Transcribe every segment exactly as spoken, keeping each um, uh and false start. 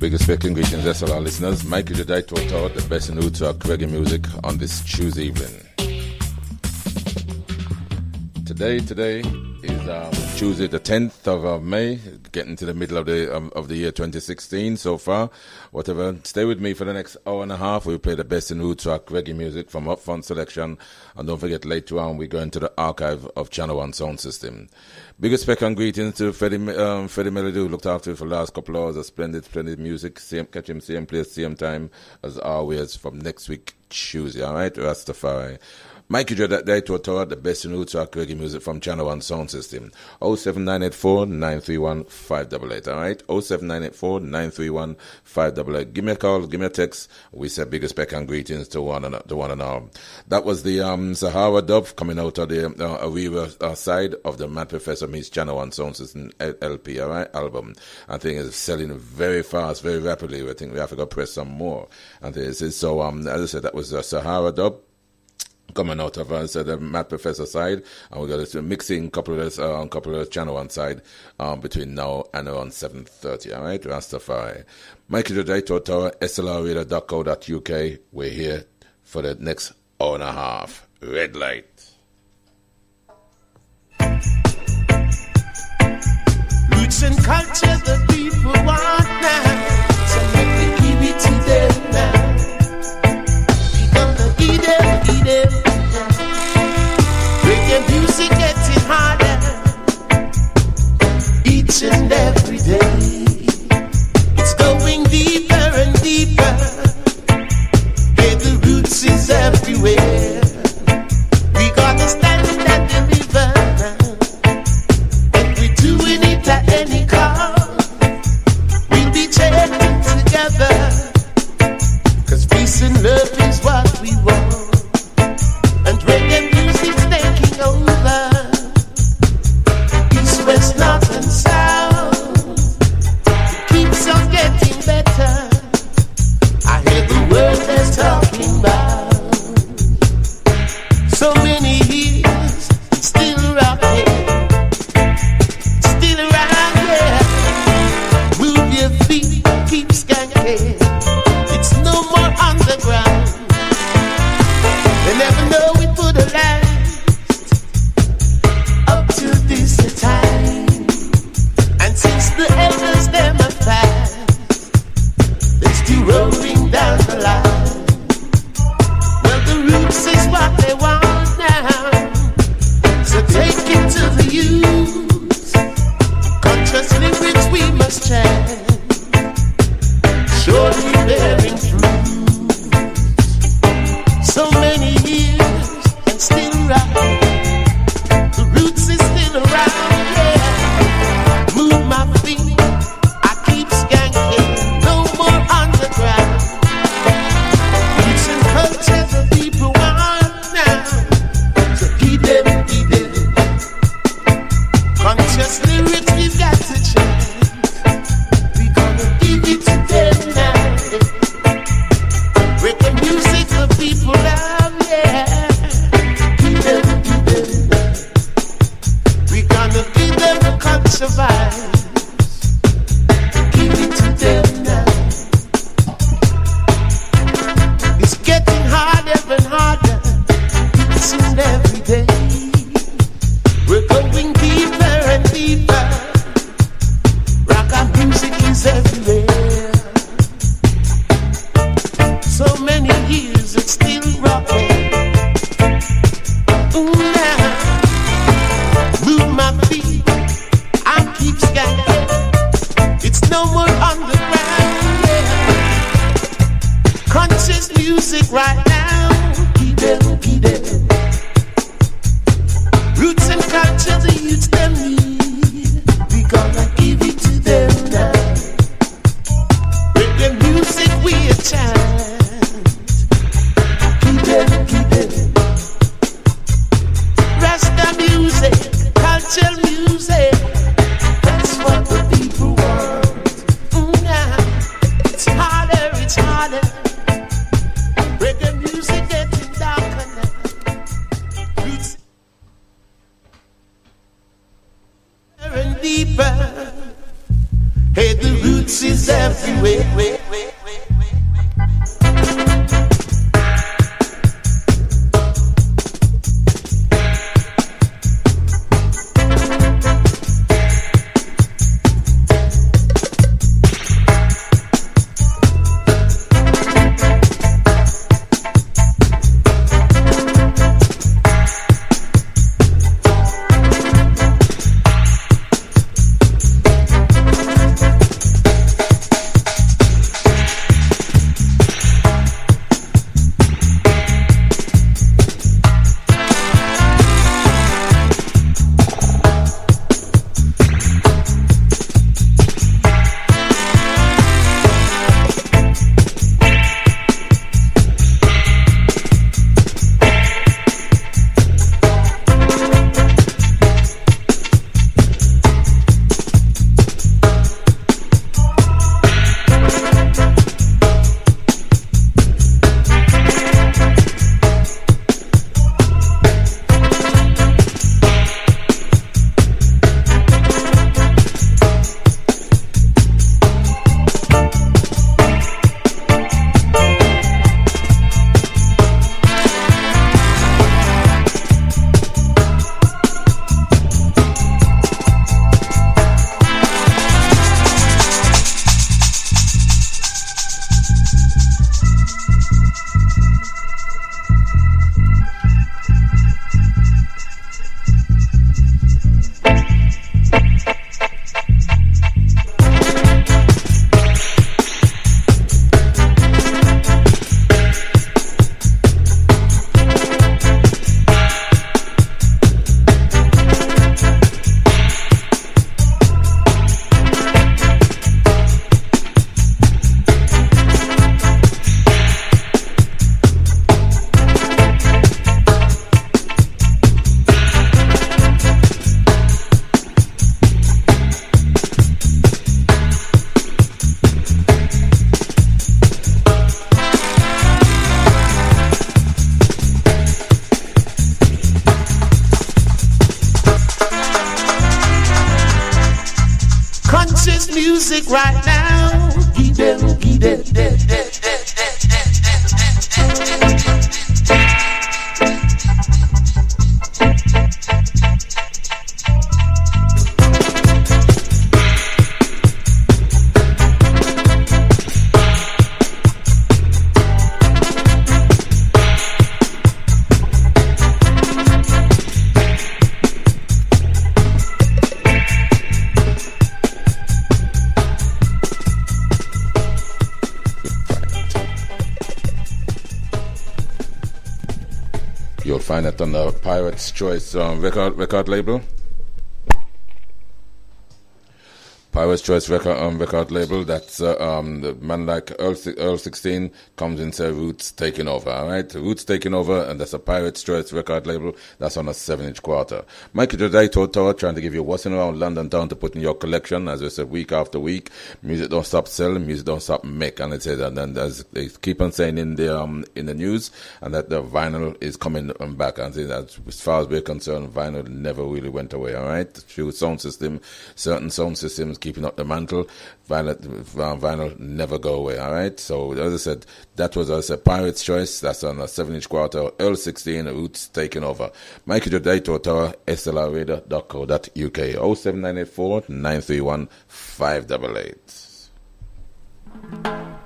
Biggest speaking greetings, that's all our listeners. Mikey Jedi Total, the best in roots rock reggae music on this Tuesday evening. Today, today is um, Tuesday, the tenth of uh, May, getting to the middle of the um, of the year twenty sixteen so far. Whatever, stay with me for the next hour and a half. We'll play the best in roots rock reggae music from Upfront Selection, and don't forget later on we go into the archive of Channel One Sound System. Biggest spec and greetings to Freddie, um, Freddie Melody, who looked after you for the last couple of hours of splendid, splendid music. Same, catch him same place, same time as always from next week Tuesday. All right, Rastafari. Mikey Dread that day to a tour, the best in roots rock reggae music from Channel One Sound System. oh seven nine eight four nine three one five eight eight, alright? oh seven nine eight four nine three one five eight eight. Give me a call, give me a text. We said biggest spec and greetings to one and to one and all. That was the um, Sahara dub coming out of the uh, Awiwa uh, side of the Mad Professor Meets Channel One Sound System L P, alright? Album. I think it's selling very fast, very rapidly. I think we have to go press some more. And this is so, um, as I said, that was the Sahara dub coming out of uh, so the Mad Professor side, and we got to mixing couple of uh, on couple of Channel One side um, between now and around seven thirty. All right, Rastafari. Mikey Jedi Tower, S L R radio dot co dot U K. We're here for the next hour and a half. Red light. Roots and culture the people want now, so let me give it to them now. We gonna eat them, eat them. Reggae music getting harder each and every day. It's going deeper and deeper. Hey, the roots is everywhere. We gotta stand and deliver, and we're doing it at any cost. We'll be chanting together, 'cause peace and love is what we want. And reggae music's taking over, east, west, north and south. It keeps on getting better. I hear the word they're talking about. So many years, still rocking, still around here. Move your feet, keep skanking. It's no more underground. They never know it would have last up to this time. And since the elders them are fast, they're still rolling down the line. Well, the roots is what they want now, so take it to the youth. Conscious lyrics we must chant, surely bearing fruit. So many years and still around. The roots is still around, yeah. Move my feet, I keep skanking. No more underground. Roots and culture the people want now, so keep them, keep them. Conscious lyrics we've got to change. We gonna give it to them now. Hey, the roots is everywhere. Music right now, give them, give them, them, them, You'll find it on the Pirates Choice um, record record label. Pirates Choice record um, record label. That's uh, um, the man like Earl, Earl sixteen comes and say Roots taking over. All right, Roots taking over, and that's a Pirates Choice record label. That's on a seven-inch quarter. Michael Jodai Tower trying to give you what's in around London town to put in your collection. As I said, week after week, music don't stop selling, music don't stop make, and it says, and then as they keep on saying in the um in the news, and that the vinyl is coming back. And that as far as we're concerned, vinyl never really went away. All right, through sound system, certain sound systems keeping up the mantle, vinyl, vinyl never go away, all right? So, as I said, that was, as I said, Pirate's Choice. That's on a seven-inch quarter, Earl sixteen, Roots taking over. Michael Jodai Tower, S L R radio dot co dot U K, oh seven nine eight four, nine three one, five eight eight. Look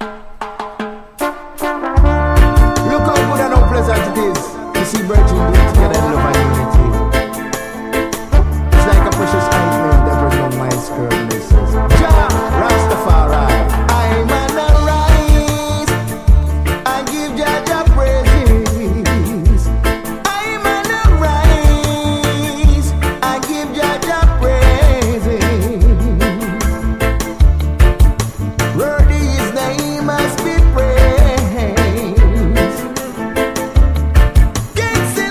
how good and how pleasant it is to see virgin being together in love and unity. It's like a precious ointment that runs on my skirt and it says, Jah Rastafari, I'm an arise and give Jah Jah praises. I'm an arise and give Jah Jah praises. Worthy His name must be praised. Can't say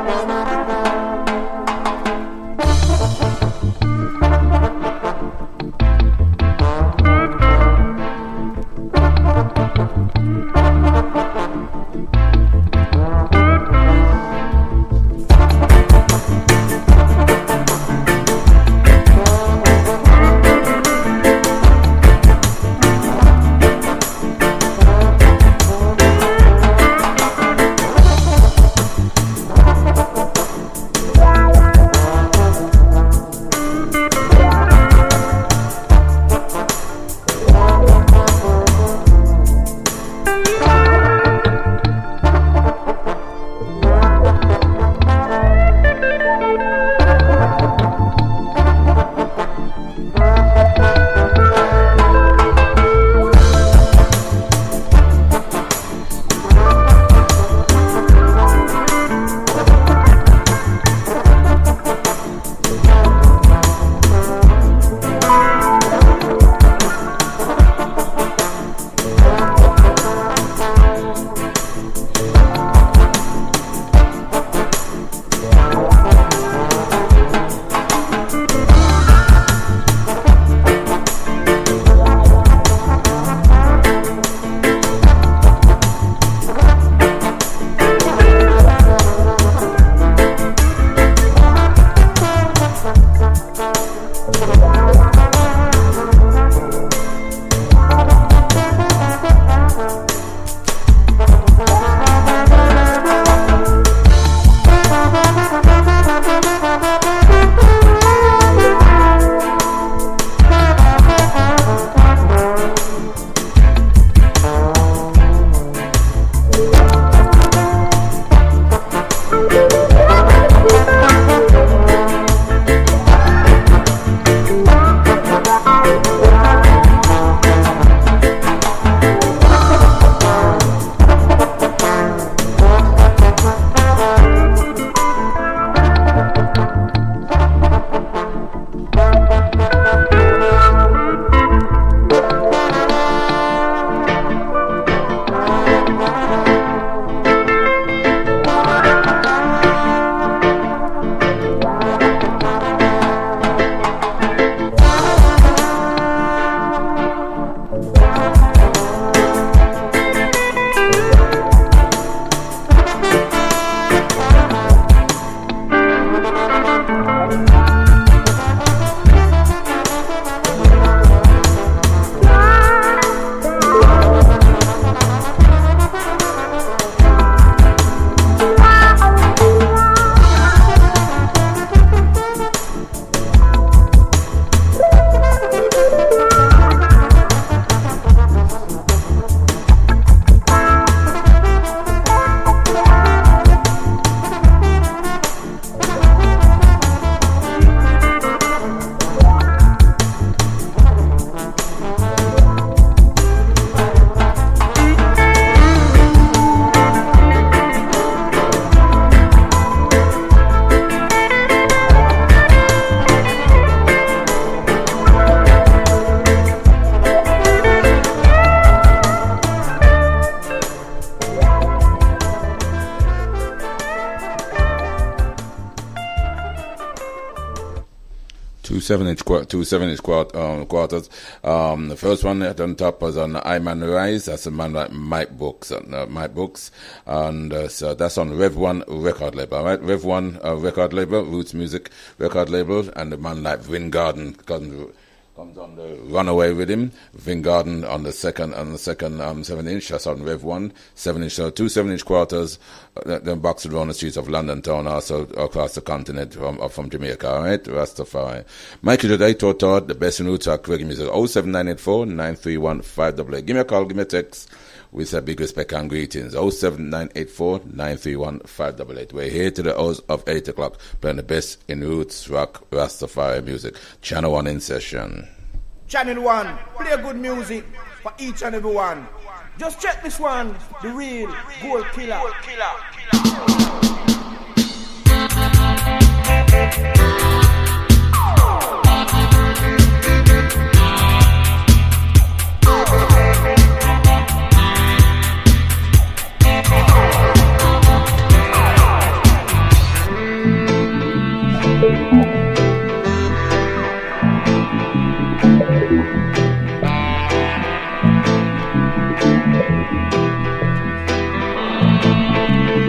two seven inch two seven inch quart, um, quarters. Um, the first one at on top was on I Man Rise. That's a man like Mike Books, uh, Mike Books, and uh, so that's on Rev One record label, right? Rev One uh, record label, Roots Music record label, and the man like Vin Garden comes, comes on the Runaway with him. Vin Garden on the second on the second um, seven inch. That's on Rev One seven inch. So two seven inch quarters. Uh, then boxed around the streets of London town, also across the continent from uh, from Jamaica, all right? Rastafari. Michael today, Todd, the best in roots are reggae music. oh seven nine eight four, nine three one, five eight eight. Give me a call, give me a text with a big respect and greetings. oh seven nine eight four, nine three one, five eight eight. We're here to the hours of eight o'clock, playing the best in roots, rock, Rastafari music. Channel one in session. Channel one, play good music for each and every one. Just check this one, the real Gold Killer. Gold Killer.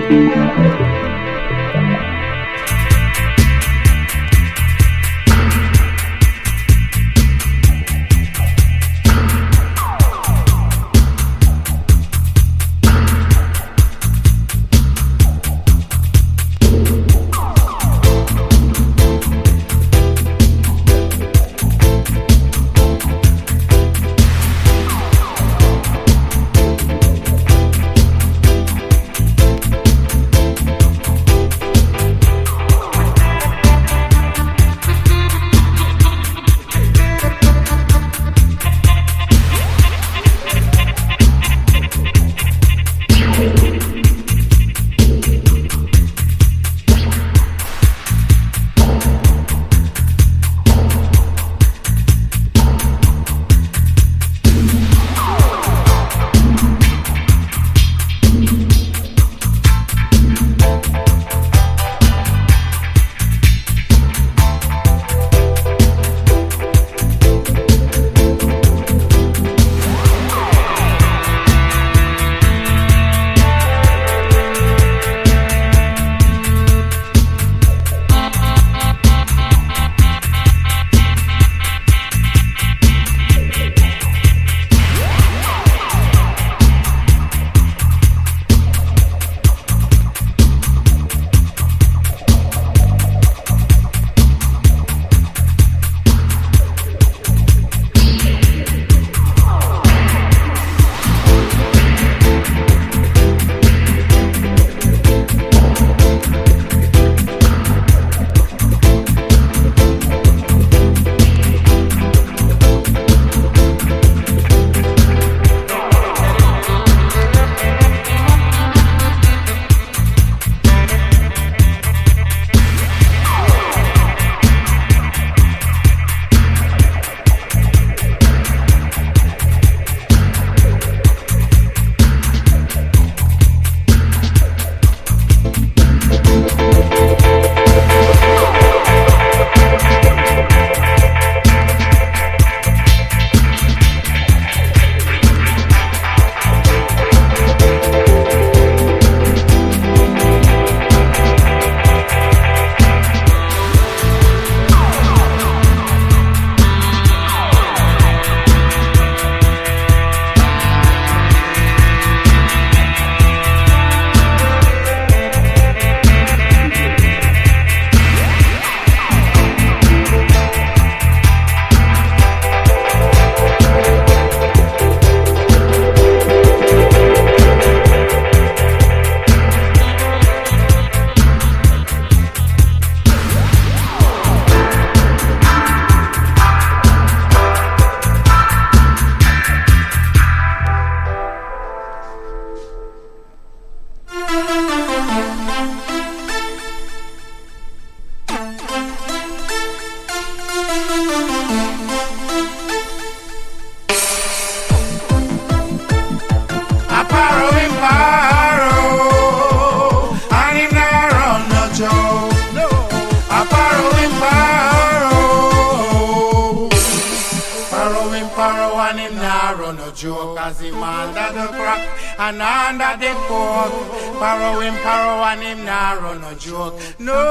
joke as him under the crack and under the coke. Borrow him, borrow and him nah run no joke.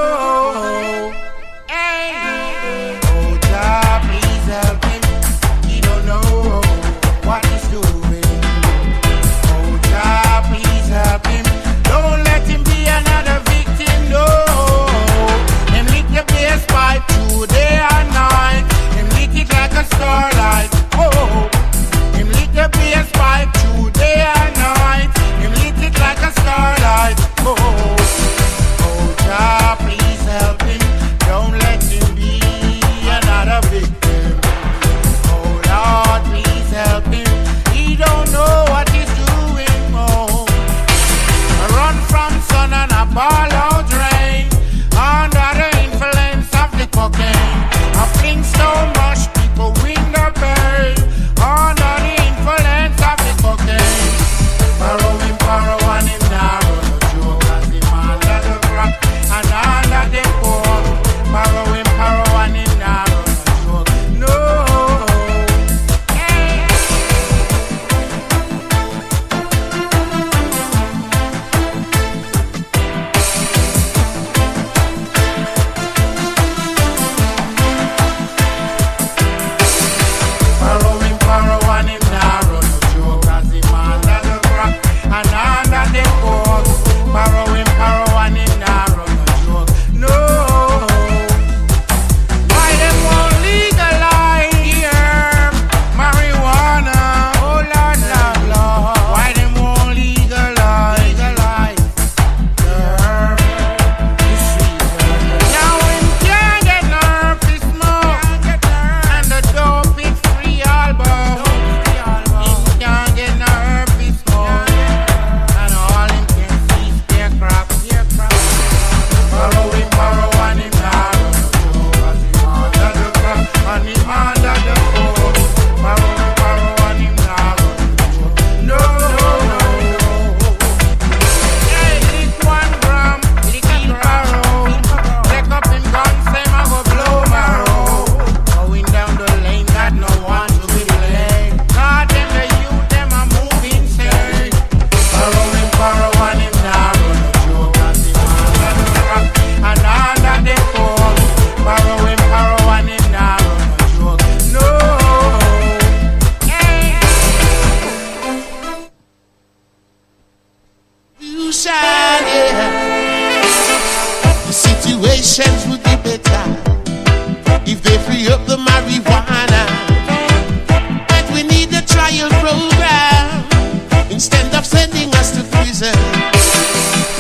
No. Hey. Oh, Jah, please help him. He don't know what he's doing. Oh, Jah, please help him. Don't let him be another victim. No. Him lick the bass pipe through day and night. Him lick it like a starlight. Oh. Him lick the bass pipe through day and night. Him lick it like a starlight. Oh. Oh, Jah, please help him. Don't let him be another victim.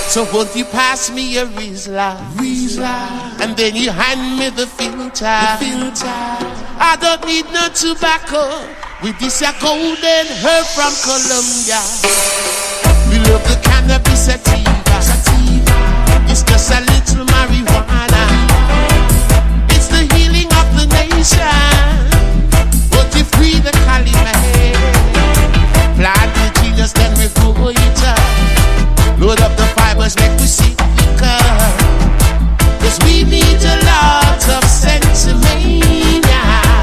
So won't you pass me a Rizla, Rizla, and then you hand me the filter, the filter. I don't need no tobacco with this a golden herb from Colombia. We love the cannabis sativa, sativa. It's just a little marijuana. It's the healing of the nation. But you free the Cali man, plant the genius, then we grow it up. Load up the fibers, make we see quicker. Cause we need a lot of sensimania.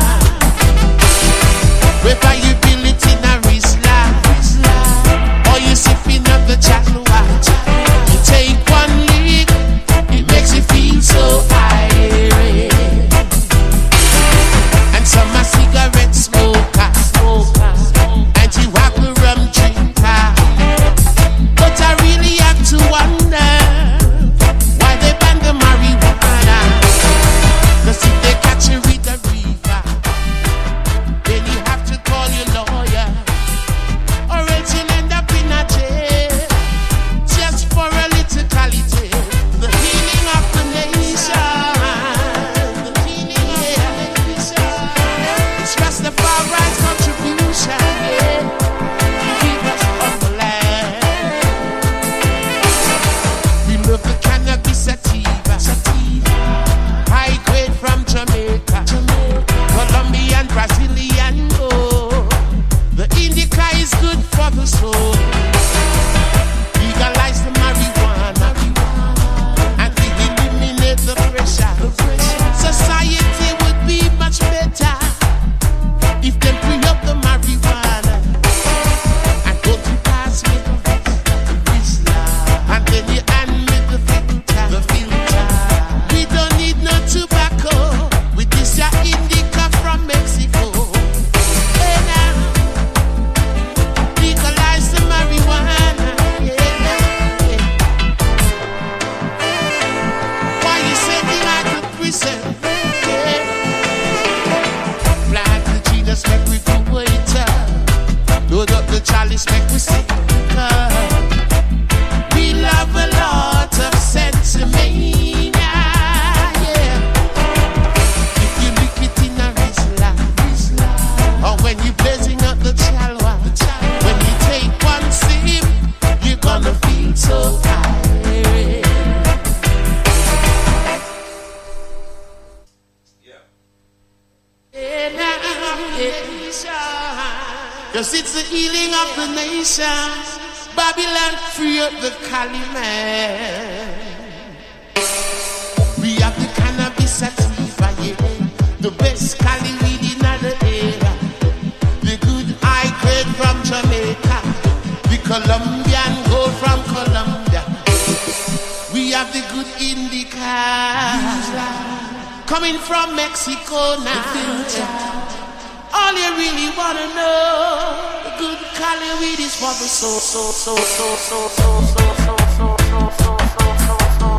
Whether you build it in a Rizla, or you sipping up the chalua, you take one lick, it makes you feel so irate. And some are cigarette smokers, and you have the rum drinker. But I really have to wonder why they ban the marijuana. Cause if they catch you with a reefer, then you have to call your lawyer, or else you'll end up in a jail, just for a little quality. The healing of the nation, the healing of the nation. It's Rastafari's contribution, yeah, to keep us on the land. We love the cannabis sativa, sativa. High grade from Jamaica, Jamaica. Colombian, Brazilian, oh. The indica is good for the soul. Legalize the marijuana, and we eliminate the pressure. Society would be much better if they bring up the marijuana. And go to pass me the Rizla, and then you hand me the filter, the filter. We don't need no tobacco with this ya indica from Mexico. Hey now, legalize the marijuana, yeah, yeah. Why you send me out to prison? Yeah. Plant the genius, make we go waiter. Load up the chalice, make we sing. We love a lot of sensimania, yeah. If you lick it in a Rizla, or when you blazing up the chalwa, when you take one sip, you're gonna feel so irate. Cause it's the healing of the nation. Babylon, free up the Cali man. We have the cannabis sativa, yeah. The best Cali weed in the era. The good high grade from Jamaica. The Colombian gold from Colombia. We have the good indica coming from Mexico now. All you really wanna know, the good Cali weed is for the soul, soul, soul, soul, soul, soul, soul, soul, soul, soul, soul, soul, soul,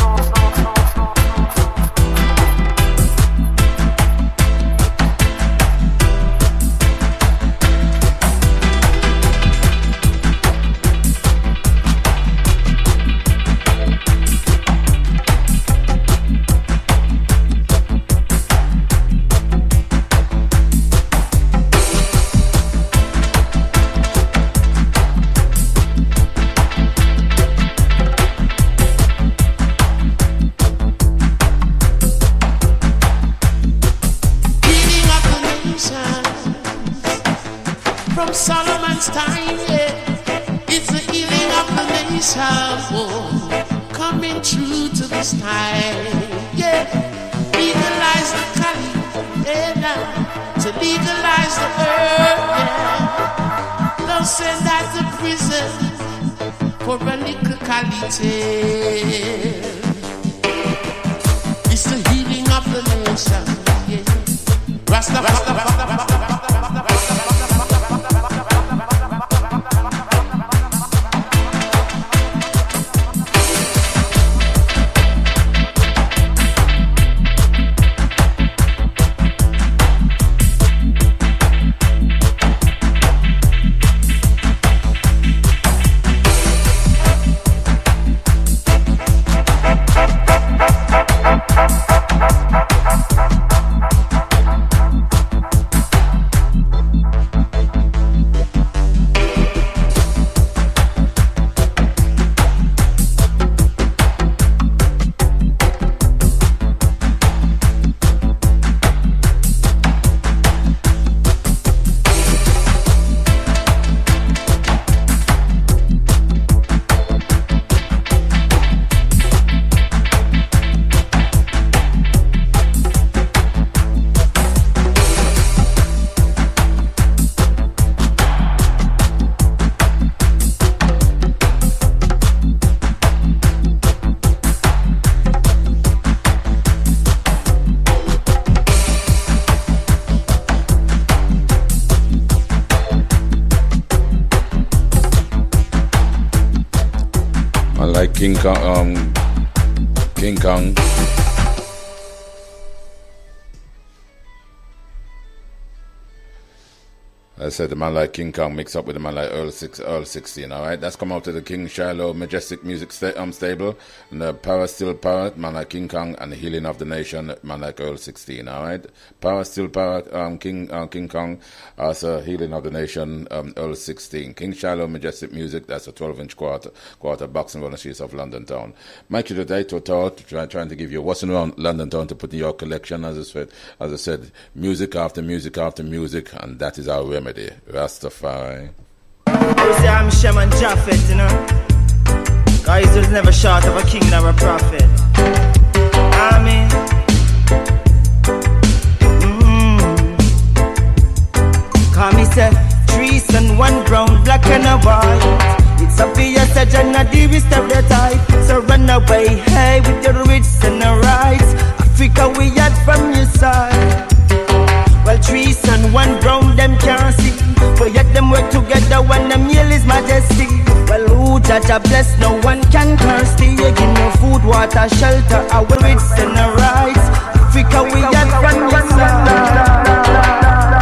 from Solomon's time, yeah. It's the healing of the nation, oh, coming true to this time, yeah. Legalize the Cali, yeah, now, to legalize the earth, yeah. Don't send that to prison for a little quality. It's the healing of the nation, yeah. Rasta, Rasta, Rasta, Rasta. King Kong, um, King Kong. I said the man like King Kong mixed up with the man like Earl Six, Earl sixteen. All right, that's come out to the King Shiloh Majestic Music sta- um, Stable, and the Power Still Power, man like King Kong, and the Healing of the Nation, man like Earl sixteen. All right, Power Still Power, um, King uh, King Kong, also Healing of the Nation, um, Earl sixteen. King Shiloh Majestic Music. That's a twelve inch quarter quarter box in one of the streets of London Town. Mikey today to talk, try, trying to give you what's around London Town to put in your collection. As I said, as I said, music after music after music, and that is our remedy. Rastafari. You say I'm Shaman Japhet, you know. Guys was never short of a king nor a prophet. I mean, mm-hmm. Call me say trees and one brown, black and a white. It's obvious that you're not the stereotype. So run away, hey, with your rights and the rights. Africa we had from your side. Well, trees and one brown, them can't see. But yet them work together when the meal is majesty. Well, who judge a bless, no one can curse thee. You give no food, water, shelter, our rights and our rights. Africa, we got from your side.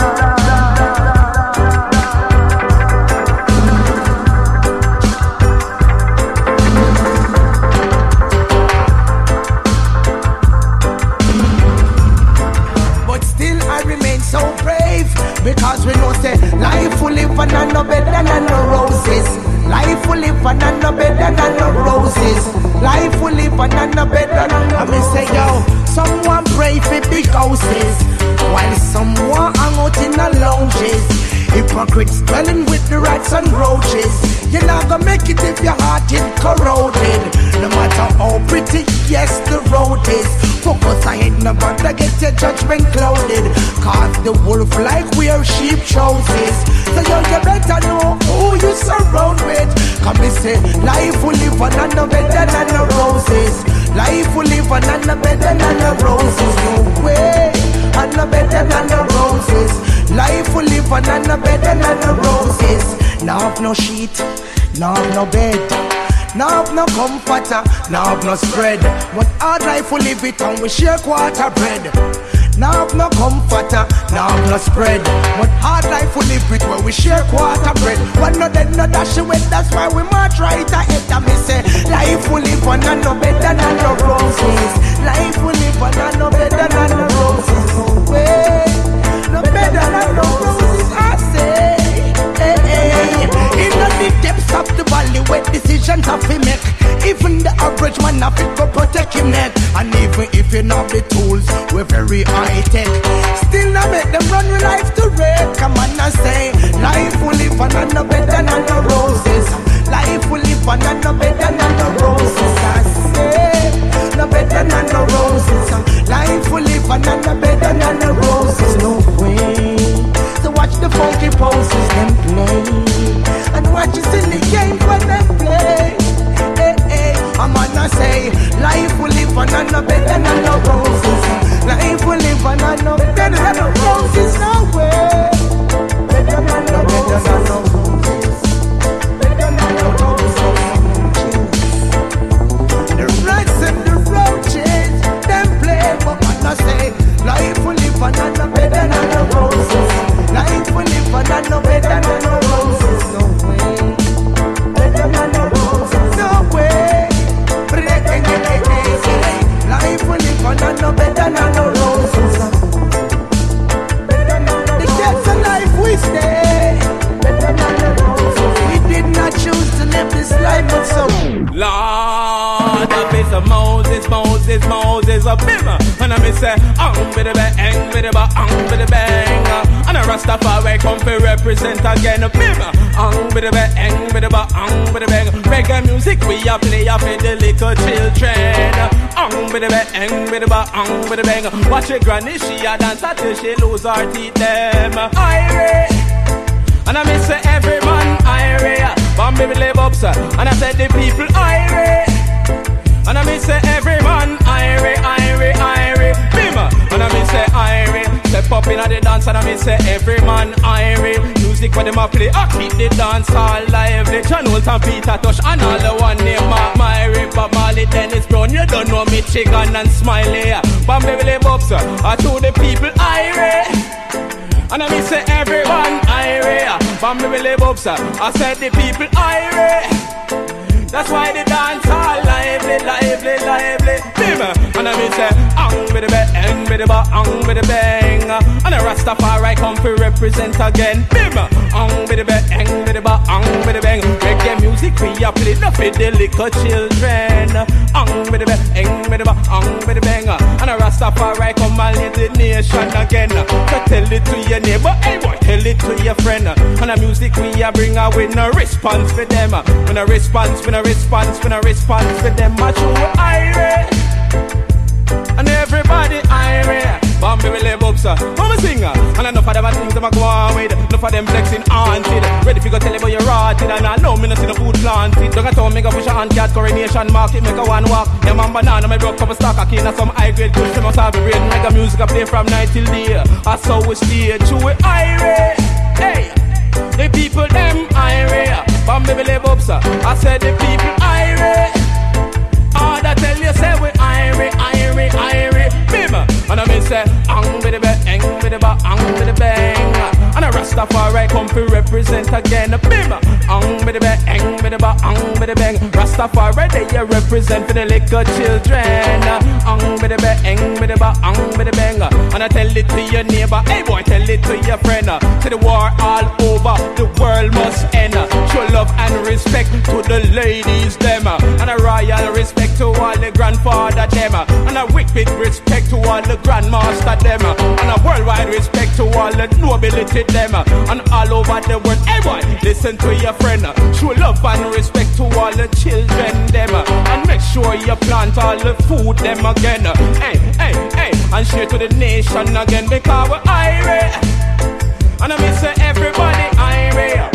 So brave, because we know say life will live and no better than no roses. Life will live and no better than no roses. Life will live and no better than no roses. I mean say yo, someone pray for big houses, while someone hang out in the lounges. Hypocrites dwelling with the rats and roaches. You're not gonna make it if your heart is corroded. No matter how pretty, yes, the road is. Focus ahead, no matter get your judgment clouded. Cause the wolf like wear sheep choices. So you, you better know who you surround with. Come and say, life will live on and no better than the roses. Life will live on and no better than the roses. No way, and no better than the roses. Life will live on and no better than the roses. Now have no sheet, now have no bed, now have no comforter, now have no spread. What hard life will live it on, we share quarter bread. Now have no comforter, now have no spread. What hard life will live it where we share quarter bread. One no dead, no dash away, that's why we march right ahead. And me say, life will live on and no better than the roses. Life will live on and no better than the roses. No way, no better than the roses, I say. Hey, hey. In the depths of the valley where decisions have to make. Even the average man have to go protect him neck. And even if you know the tools, we're very high tech. Still not make them run with life to wreck. Come on and say, life will live on and no better than the roses. Life will live on and no better than the roses. I say, no better than the roses. Life will live on and no better than the roses. No way. So watch the funky poses them play. And watch you in the game when they play. Hey, hey, I'm gonna say, life will live on and no better than the roses. Life will live on and no better than the roses. No way. Better than the roses. Better than the roses. The rats and the roaches, them play. But I'm gonna say, life will live on and no better than the roses. Life will live on and no better than the roses. No way. Better than the roses. No way. Life will live on and no better than the roses. The depths of life we stay. Better than the roses. We did not choose to live this life, but so Lord, the face of Moses, Moses, Moses, a bimmer. And I miss say, ang with the bang, with the bang, with the bang. And a Rastafari come to represent again a bimmer. Ang with the bang, with the bang, with the bang. Reggae music we a play up in the little children. Ang with the bang, with the bang, with the bang. Watch your granny, she a dance until she lose her teeth them. Irie, and I miss say every man Irie. Bambi live up sir, and I said the people Irie. And I miss say every man Irie, Irie, Irie, Bimmer. And I miss say Irie. Step popping at the dance and I may say every man irie. Music for them a play, I keep the dance all lively. John Holton, Peter Tosh and all the one named Mark Myrie, Bob Marley, Dennis Brown. You don't know me, Chicken and Smiley. Bam Beverly Bobs, I told the people irie. And I may say everyone irie. Bam Beverly Bobs, I said the people irie. That's why the dance all lively, lively, lively. Bim! And I mean say, ang with the bang, with the ba, ang with the bang. And a Rastafari come to represent again. Bim! Ang with the bang, with the ba, ang with the bang. Reggae music we a play, no for the little children. Ang with the bang, with the ba, ang with the bang. And a Rastafari come and lead the nation again. So tell it to your neighbor, hey boy, tell it to your friend. And the music we a bring out with no response for them. When a response, when a response, when a response for them, I show irie. And everybody irie. Bambi will live up, sir. I'm a singer. And enough of them things I'm a go on with. Enough of them flexing haunted. Ready for go tell you about your rotted. And I know me not see the food planted. Don't tell me go push a hand cat coronation market. Make a one walk. Yeah, man banana, my broke couple stock. I can't some high grade push. They must have a brain. Make a music I play from night till day. I saw we stay true irie. Hey, the people them irie. Bambi will live up, sir. I said the people irie. All that tell you say we irie, irie, irie. Bim! And I mean say, ang with the bang, with the ba, ang with the bang. And a Rastafari come to represent again. Bim! Ang with the bang, with the ba, ang with the bang. Rastafari they you represent for the little children. Ang with the bang, with the ba, ang with the bang. And I tell it to your neighbor, hey boy, tell it to your friend. To the war all over, the world must end. Show love and respect to the ladies them. And a royal respect to all the grandfather them. And a wicked respect to all the grandmaster them. And a worldwide respect to all the nobility them. And all over the world, hey boy, listen to your friend. Show love and respect to all the children them. And make sure you plant all the food them again. Hey, hey, hey, and share to the nation again. Because we're irie. And I mean say everybody irie.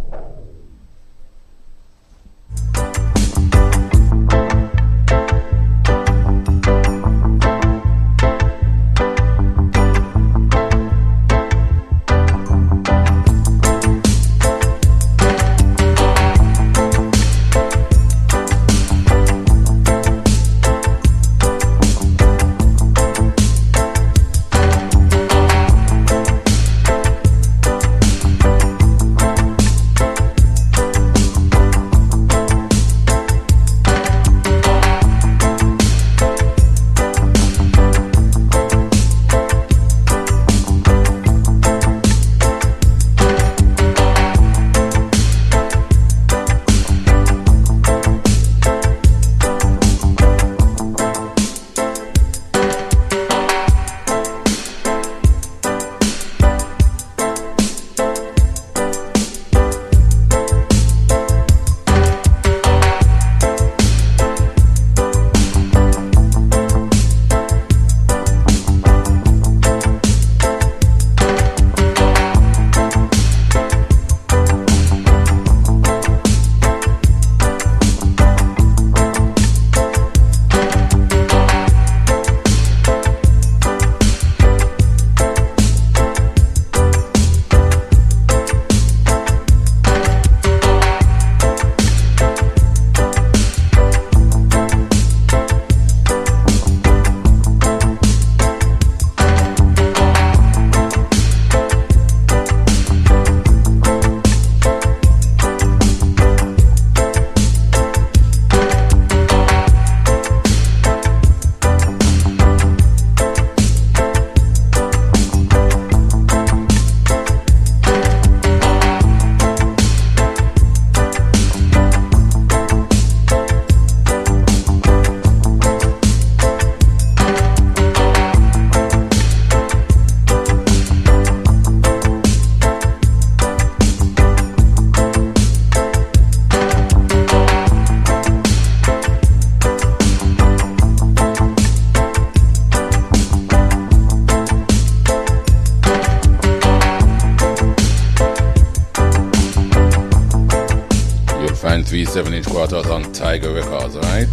three seven inch quarters on Tiger Records, alright?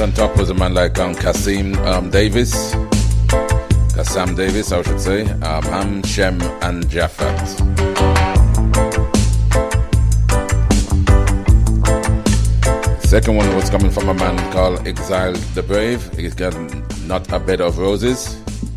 on top was a man like um, Kasim um, Davis. Kassam Davis, I should say. Um, Ham, Shem, and Jafat. Second one was coming from a man called Exile the Brave. He's got Not a Bed of Roses.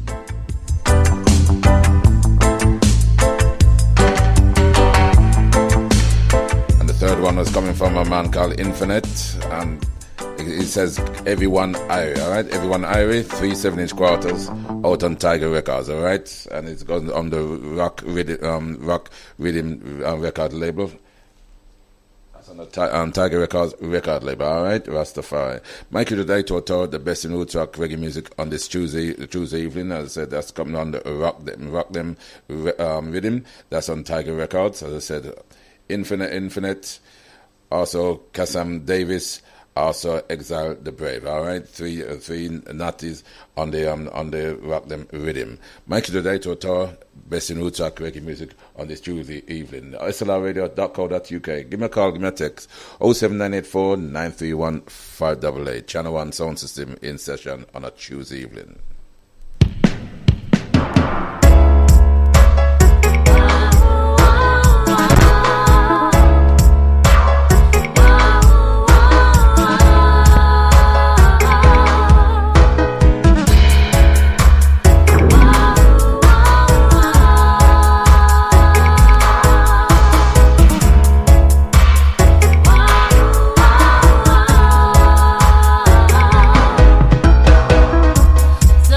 And the third one was coming from a man called Infinite. And it says Everyone Irie, alright? Everyone Irie, three seven inch quarters out on Tiger Records, alright? And it's gone on the Rock Rhythm, um, Rock Rhythm uh, record label. On the ti- um, Tiger Records record label, alright? Rastafari. Mikey today to tour the best in roots rock reggae music on this Tuesday Tuesday evening. As I said, that's coming on the Rock Them, Rock Them um, Rhythm. That's on Tiger Records. As I said, Infinite, Infinite. Also, Kassam Davis. Also, Exile the Brave. All right, three uh, three natties on the um, on the Rock Them Rhythm. Mikey today to tour best in roots rock reggae music on this Tuesday evening. S L R radio dot co dot U K. Give me a call, give me a text. oh seven nine eight four nine three one five eight eight. Channel One sound system in session on a Tuesday evening. So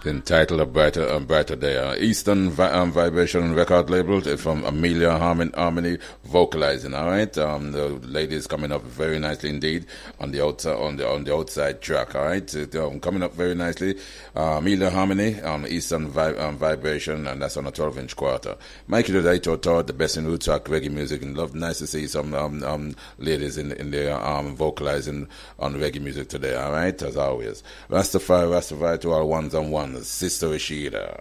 Entitled A Brighter, a Brighter Day. Uh, Eastern Vi- um, Vibration record label from Amelia Harmon- Harmony vocalizing. All right, um, the lady is coming up very nicely indeed on the outside on the on the outside track. All right, it, um, coming up very nicely. Uh, Amelia Harmony, um, Eastern Vi- um, Vibration, and that's on a twelve inch quarter. Mikey the Daito taught the best in roots rock reggae music, and love nice to see some um, um, ladies in in there um, vocalizing on reggae music today. All right, as always, Rastafari, Rastafari to our ones and ones. Sister Rashida.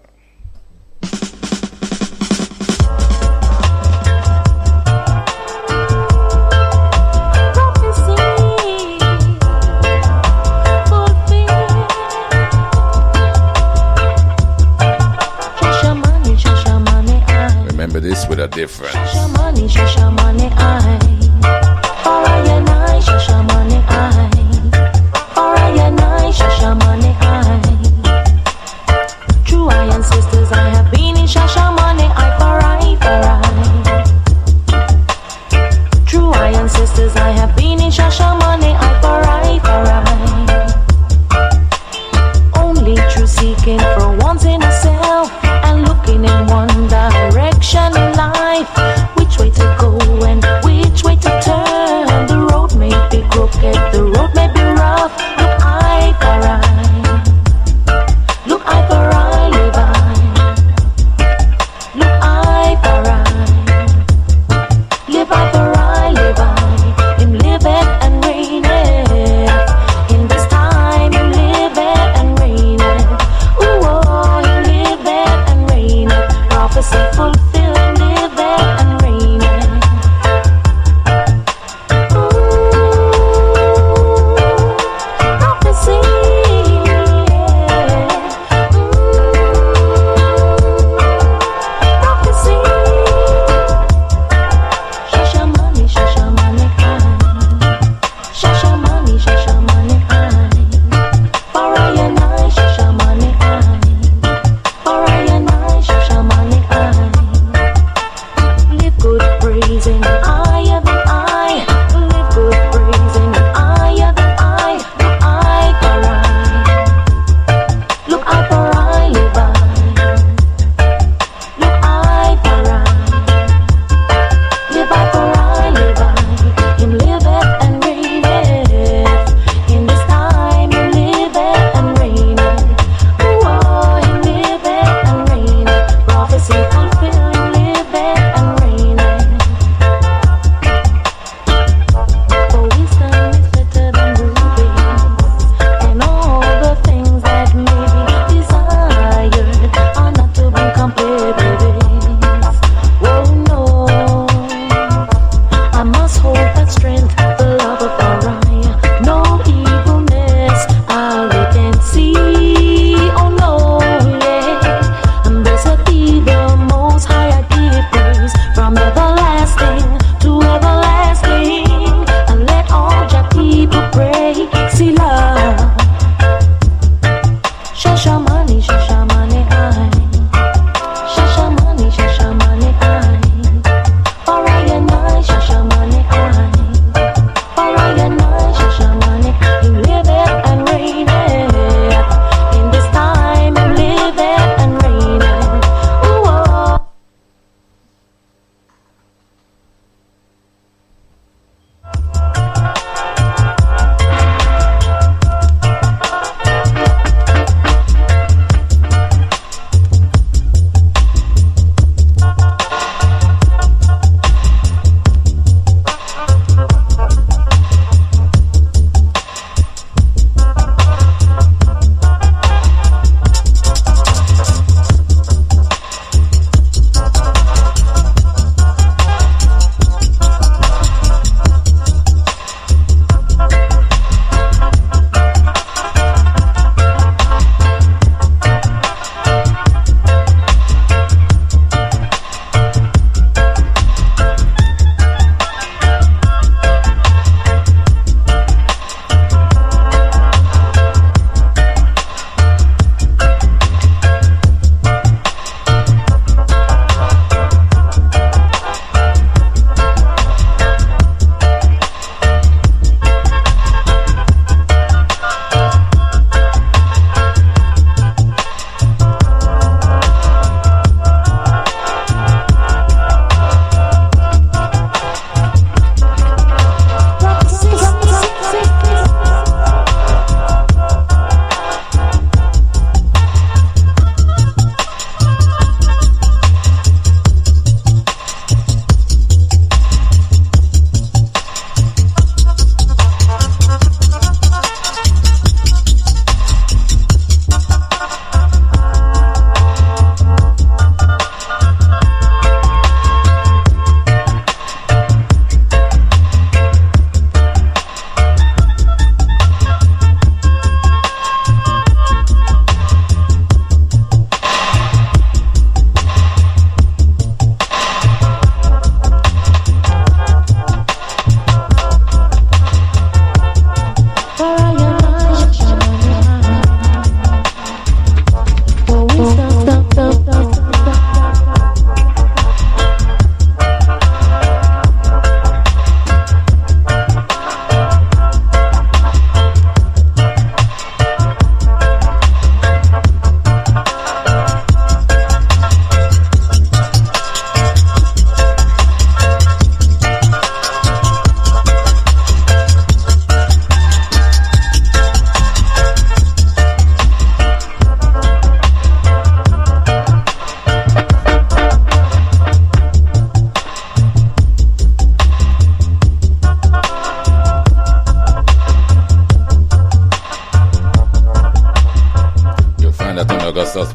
Remember this with a difference. Shashamane, Shashamane, I. Parayanai, Shashamane, I. Parayanai, Shashamane, I. True I ancestors, I have been in Shashamane, I farai, farai. True I ancestors, I have been in Shashamane, I farai, farai. Only true seeking for wanting a self and looking in one direction in life. Which way to go?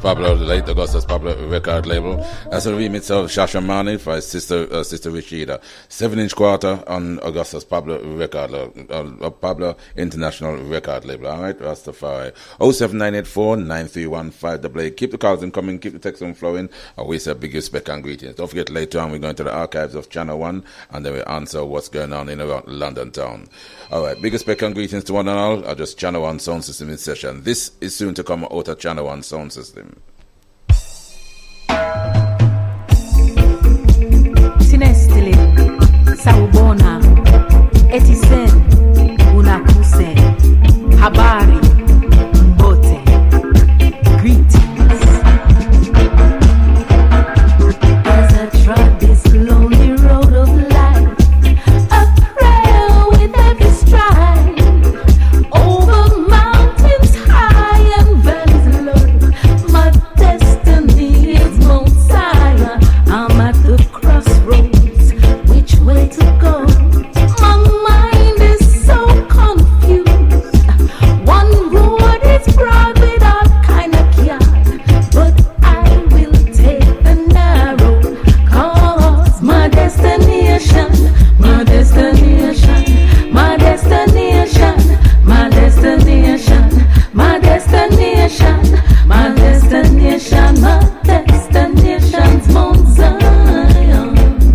Pablo, the late Augustus Pablo record label. That's a remix of Shasha Mani for his sister, uh, sister Rashida. Seven inch quarter on Augustus Pablo record, uh, uh, Pablo International record label. All right, Rastafari. oh seven nine eight four nine three one five double eight. Keep the calls in coming, keep the text on flowing. I wish a big respect and greetings. Don't forget later on we're going to the archives of Channel One and then we answer what's going on in around London town. All right, big respect and greetings to one and all. I just Channel One sound system in session. This is soon to come out of Channel One sound system. Sinestili, Saubona, Etisen, Unakuse, Habari, Mbote, greetings. As I trod this lonely road of life, a prayer with every stride, over mountains high and valleys low, my destiny is Mount Zion. I'm at the crossroads, which way to go? My mind is so confused. One road is broad without kind of yard, but I will take the narrow, cause my destination, my destination, my destination, my destination, my destination, my destination, my destination's Mount Zion.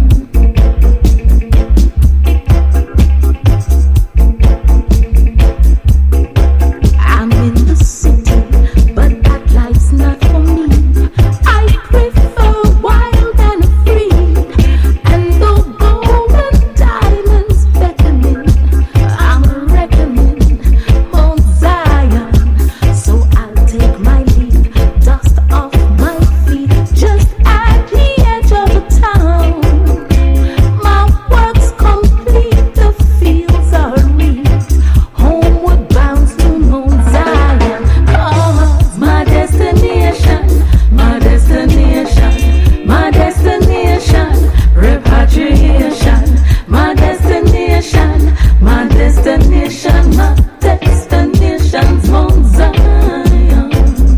I'm in the city, but that life's not for me. I prefer wild and free, and though gold and diamonds beckoning, I'm reckoning Mount Zion. So I'll take my leave, dust off my feet, just at the edge of the town. My work's complete, the fields are reaped, homeward bound to Mount Zion. Cause my destination, my destination, my destination, repatriation. My destination, my destination, my destination's Mount Zion.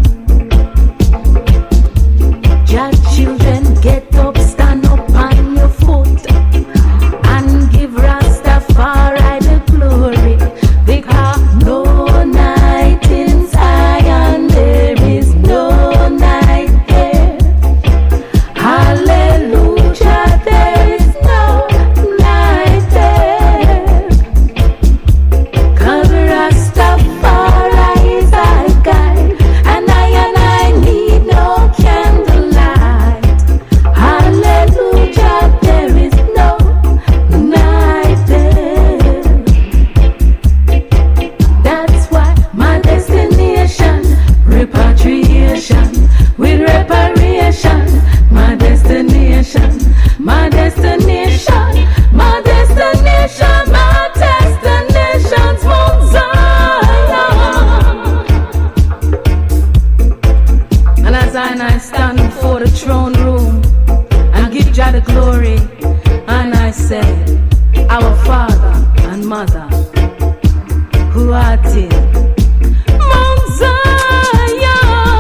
Your children, get up, stand up on your foot, and give Rastafari the glory, because no night in Zion, there is no night there. Hallelujah, there is no night there. Cause Rastafari is our guide, and I and I need no candlelight. Hallelujah, there is no night there. That's why my destination, repatriation, with reparation. My destination, my destination, my destination, my destination's Mount Zion. And as I and I stand before the throne room and give Jah the glory, and I say, our Father and Mother, who art in Mount Zion,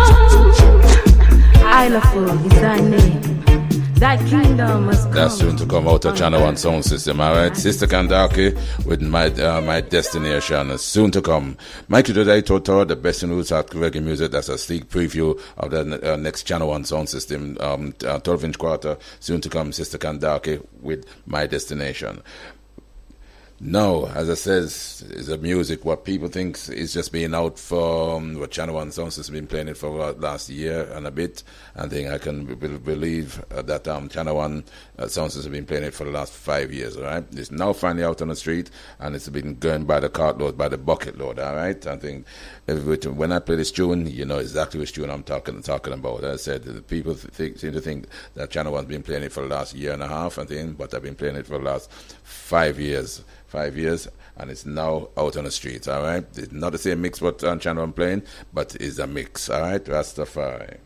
Ilafur is thy name, thy kingdom has come. That's soon to come out of Channel One sound system. All right, Sister Kandaki with my uh, my destination is soon to come. Mikey today Toto, the best in roots art reggae music. That's a sneak preview of the uh, next Channel One sound system. Um, uh, twelve inch quarter soon to come. Sister Kandaki with my destination. No, as I says, is a music what people think is just being out for um, what Channel One Sound System been playing it for uh, last year and a bit. I think I can b- believe uh, that um, Channel One uh, Sound System been playing it for the last five years. All right, it's now finally out on the street and it's been going by the cartload, by the bucket load. All right, I think every, when I play this tune, you know exactly which tune I'm talking talking about. As I said, the people think, seem to think that Channel One's been playing it for the last year and a half, I think, but I've been playing it for the last five years. Five years, and it's now out on the streets. All right, it's not the same mix what on Channel I'm playing, but it's a mix. All right, Rastafari.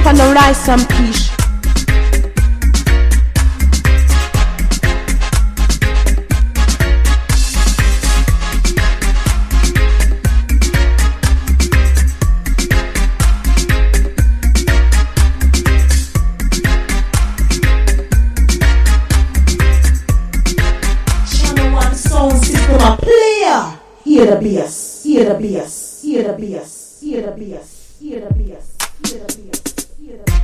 for no rice and peach. Hear the bass, hear the bass, hear the bass, hear the bass, hear the bass, hear the bass, hear the bass.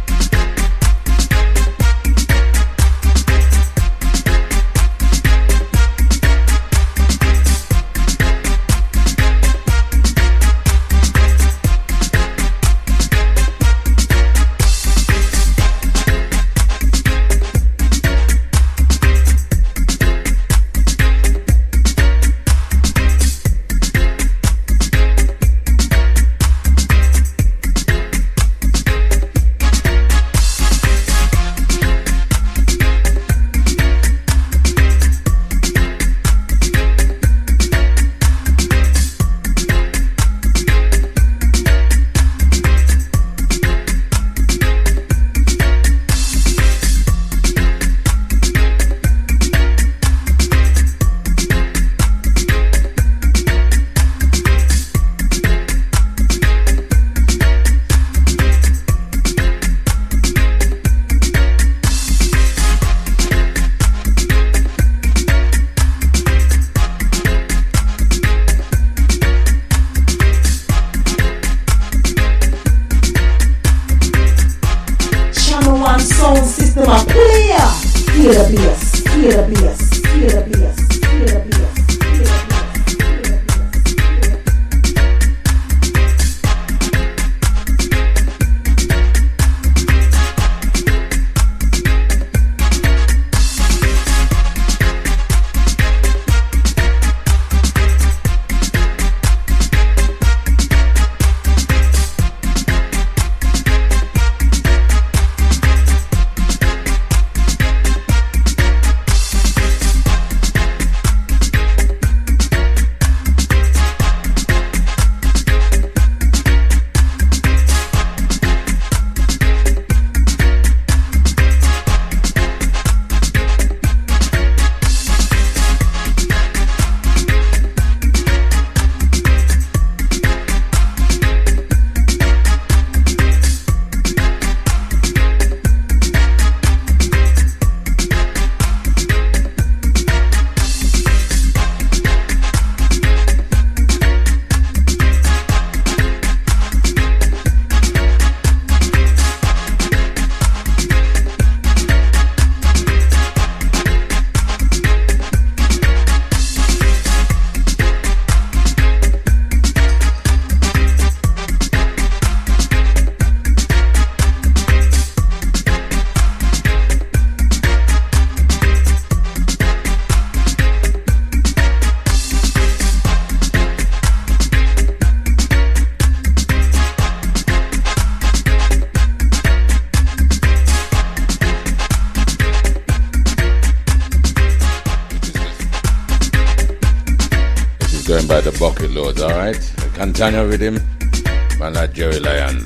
Alright, Cantania with him, man like Jerry Lyons.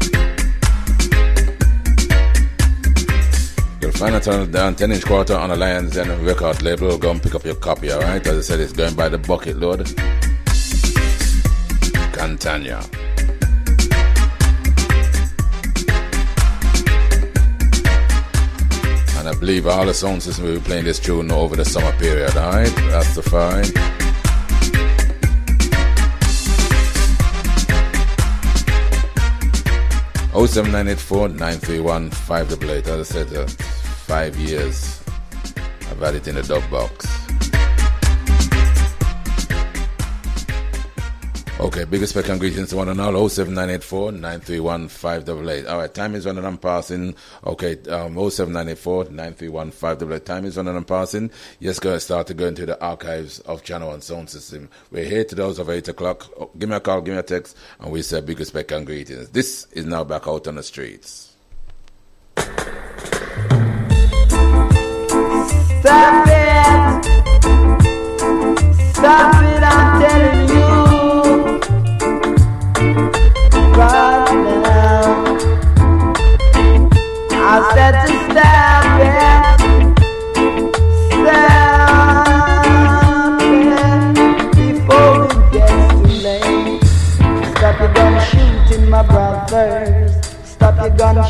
You'll find it on the ten inch quarter on the Lions and record label. Go and pick up your copy, alright? As I said, it's going by the bucket load. Cantania. And I believe all the sound systems will be playing this tune over the summer period, alright? That's the fine. oh seven nine eight four nine three one five eight eight. As I said, uh, five years I've had it in the dub box. Okay, big respect and greetings to one and all. oh seven nine eight four nine three one five eight eight. Alright, time is running and I'm passing. Okay, um, oh seven nine eight four nine three one five eight eight. Time is running and I'm passing. Yes, go start to go into the archives of Channel One Sound System. We're here to those of eight o'clock. Oh, give me a call, give me a text, and we say big respect and greetings. This is now back out on the streets. Stop it! Stop it, I'm telling you! Right now,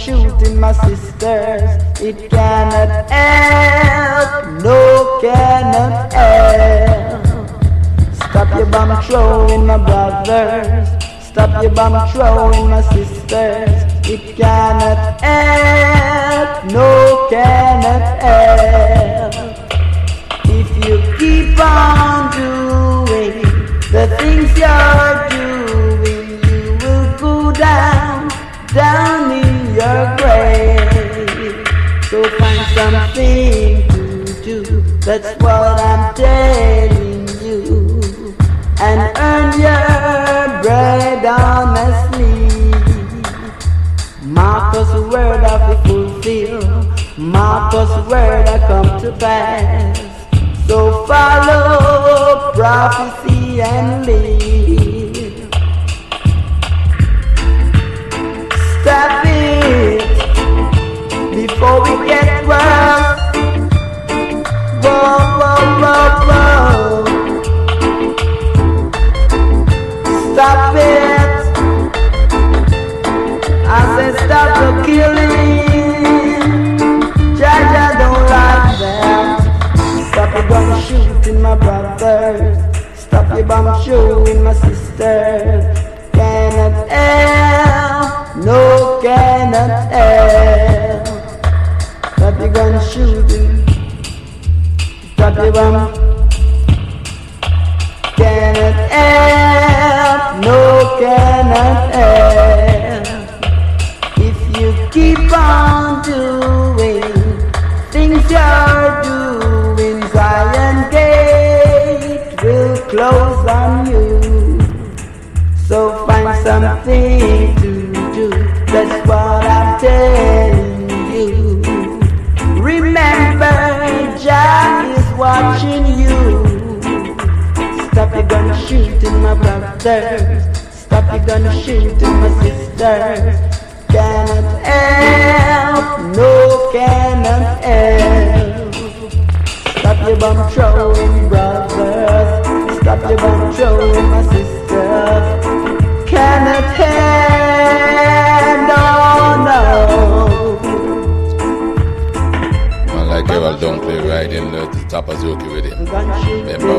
shooting my sisters. It cannot help, no cannot help. Stop your bomb throwing my brothers. Stop your bomb throwing my sisters. It cannot help, no cannot help. If you keep on doing the things you're doing, you will go down, down in your grave. So find something to do, that's what I'm telling you. And earn your bread honestly. Marcus' word of the fulfill, Marcus' word I come to pass. So follow prophecy and live. Stop it before we get worse. Whoa, whoa, whoa, whoa. Stop it. I said stop the killing. Jaja don't like that. Stop your bomb shooting my brothers. Stop your bomb shooting my sisters. Cannot help, no cannot help. Stop your gun shooting. Stop your bomb. Cannot help, no cannot help. If you keep on doing things you're doing, Zion Gate will close on you. So find something to do, that's what I'm telling you. Remember, Jah is watching you. Stop your gun shooting my brothers. Stop your gun shooting my sisters. Cannot help, no cannot help. Stop your bomb throwing brothers. Stop your bomb throwing my sisters. Cannot help, no, no. I like Gerald Dunkley riding the top of Zuki with him. Remember?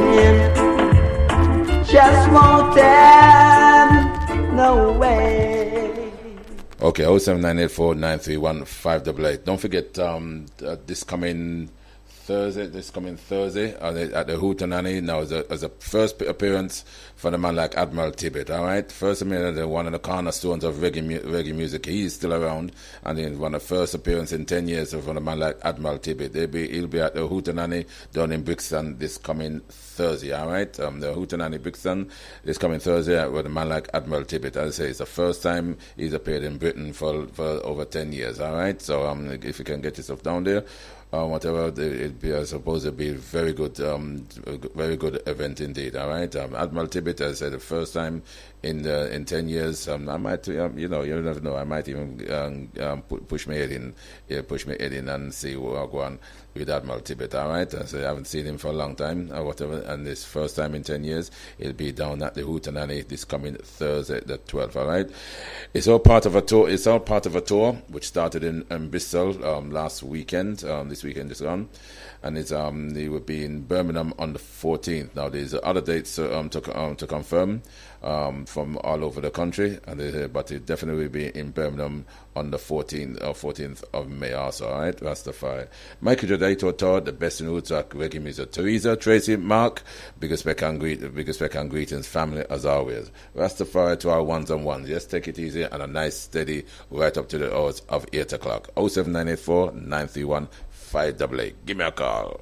Just won't end, no way. Okay, oh seven nine eight four nine three one five eight eight. Don't forget um, uh, this coming Thursday, this coming Thursday uh, at the Hootenanny. Now, as a, as a first appearance for the man like Admiral Tibbet, all right? First appearance, one of the cornerstones of reggae, mu- reggae music. He is still around, and in one of the first appearance in ten years of a man like Admiral Tibbet. They'll be, he'll be at the Hootenanny down in Brixton this coming Thursday, all right? Um, the Hootenanny Brixton this coming Thursday with a man like Admiral Tibbet. As I say, it's the first time he's appeared in Britain for, for over ten years, all right? So um, if you can get yourself down there, Um, whatever it be, I suppose it'll be a very good, um, very good event indeed. All right, um, Admiral Tibbet, as I said, the first time in the, in ten years. Um, I might, um, you know, you never know. I might even um, um, push my head in, yeah, push my head in and see what I'll go on with Admiral Tibbet. All right, so I haven't seen him for a long time or whatever, and this first time in ten years, he'll be down at the Hootenanny this coming Thursday, the twelfth. All right, it's all part of a tour. It's all part of a tour which started in, in Bristol um, last weekend. Um, this weekend is gone, and it's um they will be in Birmingham on the fourteenth. Now there's other dates uh, um to um, to confirm um from all over the country, and they, but it definitely will be in Birmingham on the fourteenth or fourteenth of May also. All right, Rastafari. Michael Jodaito Todd, the best in roots rock reggae music. Teresa, Tracy, Mark, biggest respect and greet, biggest respect and greetings, family as always. Rastafari to our ones and ones. Just take it easy and a nice steady right up to the hours of eight o'clock. Oh seven nine eight four nine three one five double eight. Give me a call.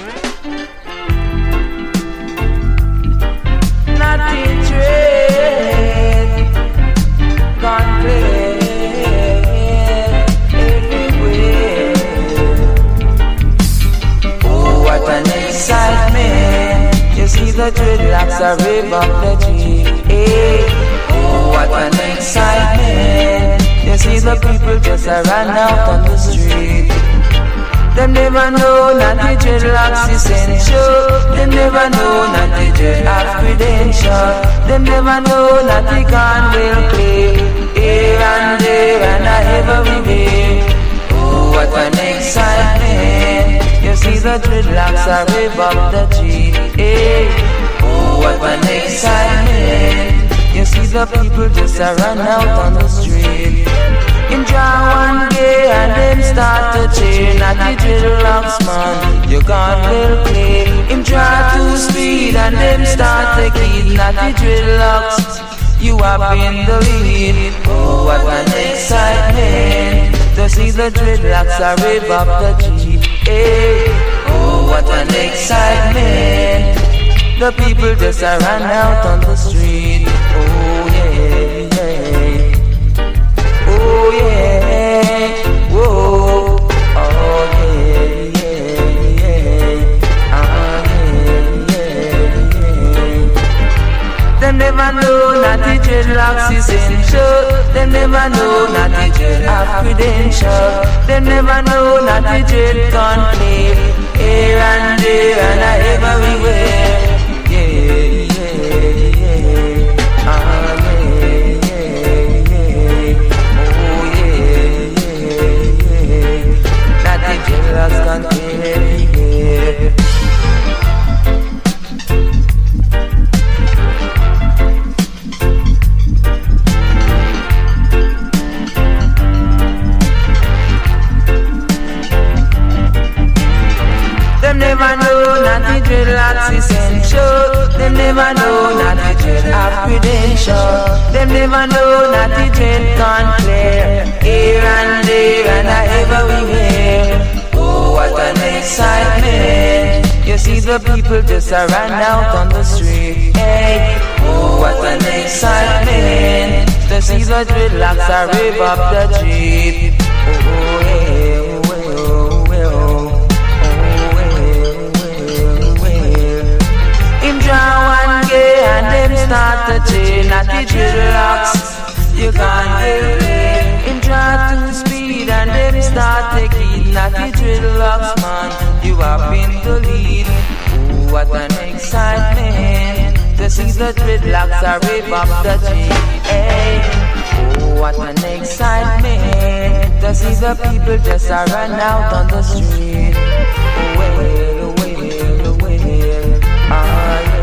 Nothing trade, gone everywhere. Oh, what an excitement! You see the dreadlocks are rave up the tree. Hey. Oh, what an excitement! You see the people just a run out on the street. Them never know that the dreadlocks essential. Them never know that the dread have credential. Them never know that the gun will play. Here and there and everywhere. Oh, what an excitement. You see the dreadlocks are rev up the G. Hey. Oh, what an excitement. You see the people just a run out on the street. Him draw one gay and then start to cheer. Not the dreadlocks man, you can't well play. Him draw two speed and then start to kid. Not the dreadlocks, you up in the lead. Oh, what an excitement. To see the dreadlocks are rev up the G. Hey. Oh, what an excitement. The people just a run out on the street. Oh yeah, yeah. Oh yeah. Whoa. Oh yeah, yeah, yeah. Ah yeah, yeah, yeah. Them never know that the dreadlocks is essential. Them never know that the dread have credential. Them never know that the dread can't play. Here and there and everywhere. Yeah, yeah, yeah. Ah, yeah, yeah, yeah. Oh, yeah, yeah, yeah. That the jealous can't carry. Them never know that the dreadlocks is essential. Them never know that the dread have credential. Them never know that the dread can't clear. Here and there and everywhere. Oh, what an excitement. You see the people just a run out on the street. Hey, oh, what an excitement. To see the dreadlocks a rev up the Jeep. Oh, yeah, well, well. One gay and them start to chain at the dreadlocks. You can't play. Him draw to speed and them start to kid at the dreadlocks, man. You up in the lead. Oh, what an excitement. To see the dreadlocks are rev up the G. Hey. Oh, what an excitement. To see the people just a run out on the street. Oh, well, well, well. Ah, yeah.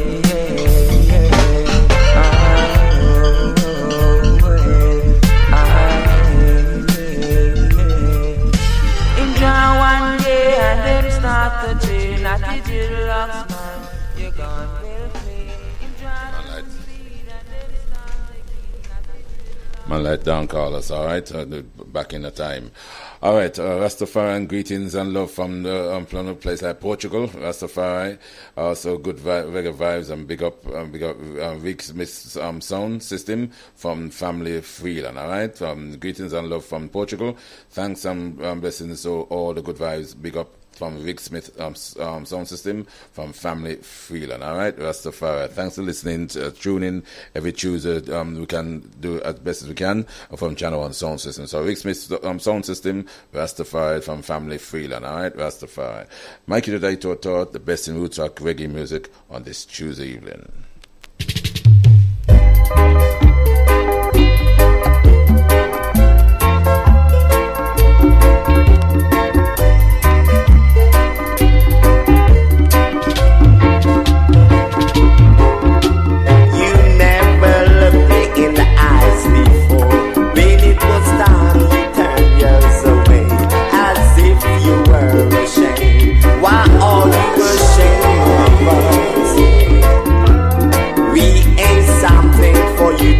Man, let down call us, all right? Uh, back in the time. All right, uh, Rastafarian greetings and love from the um, from a place like Portugal. Rastafari, also good vi- reggae vibes and big up, um, big up uh, Vic Smith um, sound system from Family Freeland. All right, um, greetings and love from Portugal. Thanks and um, blessings to all the good vibes. Big up from Vic Smith um, um, sound system from Family Freeland. All right, Rastafari. Thanks for listening. To, uh, tune in every Tuesday. Um, we can do as best as we can from Channel One Sound System. So Vic Smith um, sound system, Rastafari from Family Freeland. All right, Rastafari. Mikey today taught taught the best in roots rock reggae music on this Tuesday evening. Why are you ashamed of us? We ain't something for you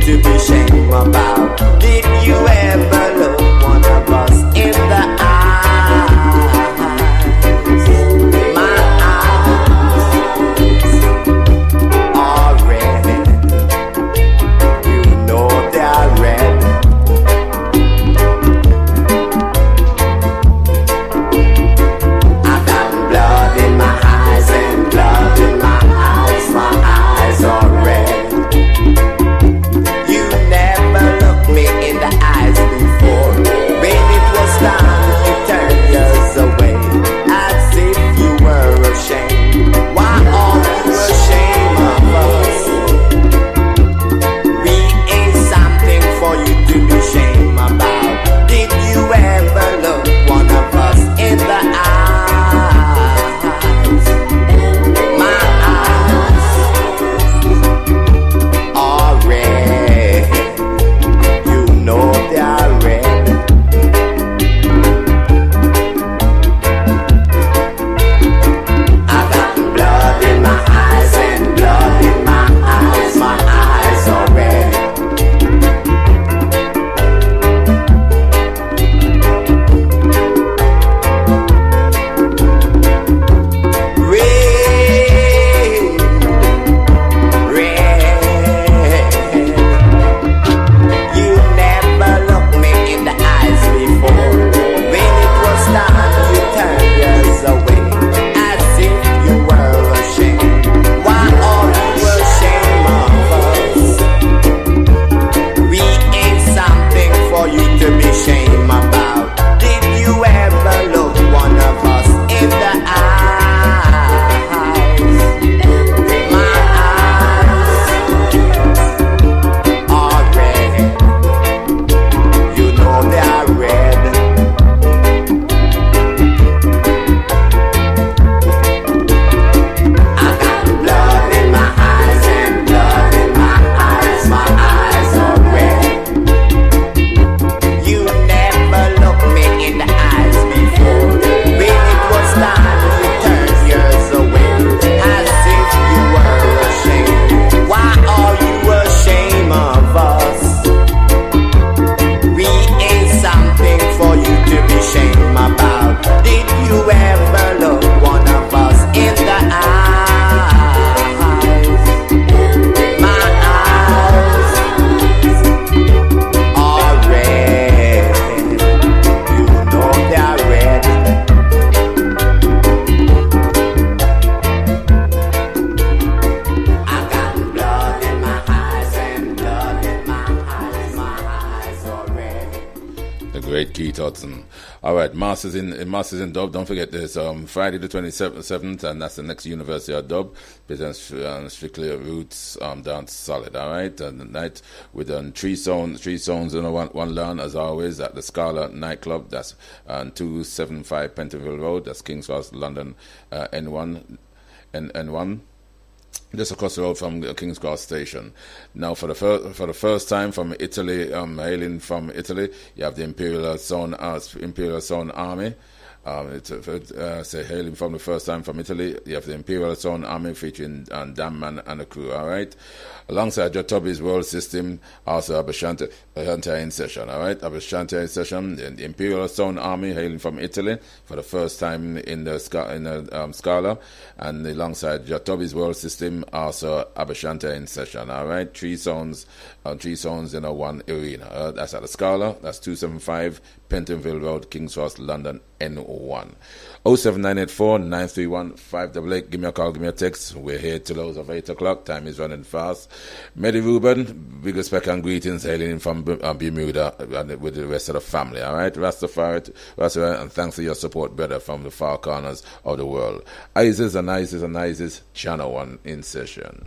Great Keith Hudson. All right, Masters in Masters in Dub. Don't forget this. Um, Friday the twenty-seventh, and that's the next University of Dub. Presents um, strictly roots um, dance solid. All right, and the night with um, three zones, three zones and one one learn as always at the Scala nightclub. That's um, two seventy-five Pentonville Road. That's King's Cross, London, uh, N one, N N one. Just across the road from the King's Cross station. Now, for the first for the first time from Italy, um, hailing from Italy, you have the Imperial Zone uh, Imperial Zone Army. Um, it's, uh, say hailing from the first time from Italy, you have the Imperial Zone Army featuring um, Damman and the crew. All right. Alongside Joe Tubby's World System, also Abashante in session, all right? Abashante in session, the Imperial Zone Army hailing from Italy for the first time in the in the um, Scala, and alongside Joe Tubby's World System, also Abashante in session, all right? Three zones, uh, three zones in a one arena. Uh, that's at the Scala. That's two seventy-five Pentonville Road, King's Cross, London, N one. oh seven nine eight four, nine three one, five eight eight. Give me a call, give me a text. We're here till those of eight o'clock. Time is running fast. Medi Ruben, big respect and greetings hailing in from uh, Bermuda and with the rest of the family. All right, Rastafari, Rastafari, and thanks for your support, brother, from the far corners of the world. Isis and Isis and Isis, Channel One in session.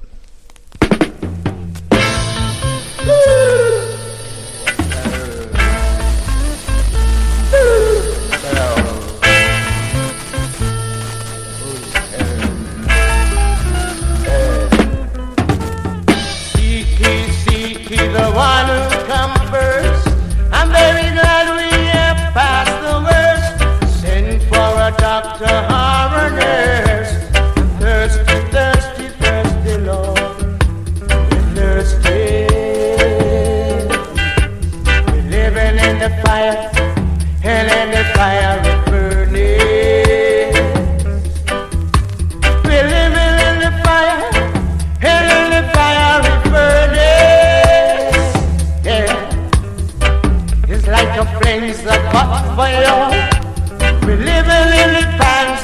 The one who come first. I'm very glad we have passed the worst. Send for a doctor or a nurse. Thirsty, thirsty, thirsty, Lord. We're thirsty. We're living in the fire, hell in the fire is burning. We're living in the fire, hell in the fire is burning. Like a flames that caught fire, we're living in the times